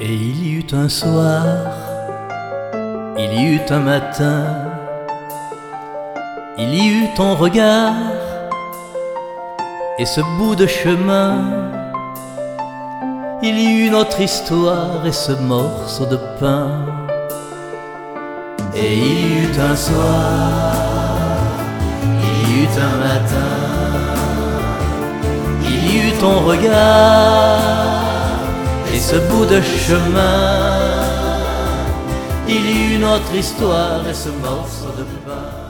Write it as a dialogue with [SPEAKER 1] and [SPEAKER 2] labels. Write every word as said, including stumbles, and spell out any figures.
[SPEAKER 1] Et il y eut un soir, il y eut un matin, il y eut ton regard et ce bout de chemin. Il y eut notre histoire et ce morceau de pain. Et il y eut un soir, il y eut un matin, il y eut ton regard et ce bout de chemin. Il y eut notre histoire et ce morceau de pain.